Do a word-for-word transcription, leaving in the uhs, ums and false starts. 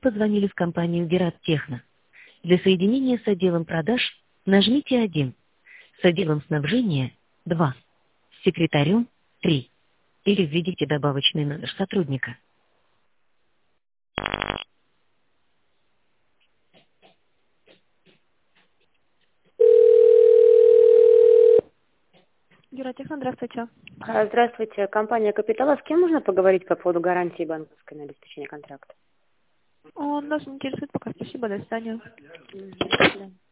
Позвонили в компанию Герат-Техно. Для соединения с отделом продаж нажмите один, с отделом снабжения два, с секретарем три или введите добавочный номер сотрудника. Герат-Техно, здравствуйте. А, Здравствуйте, компания «Капитал». А с кем можно поговорить по поводу гарантии банковской на обеспечение контракта? Он нас интересует пока. Спасибо, до свидания. Мгм, до свидания.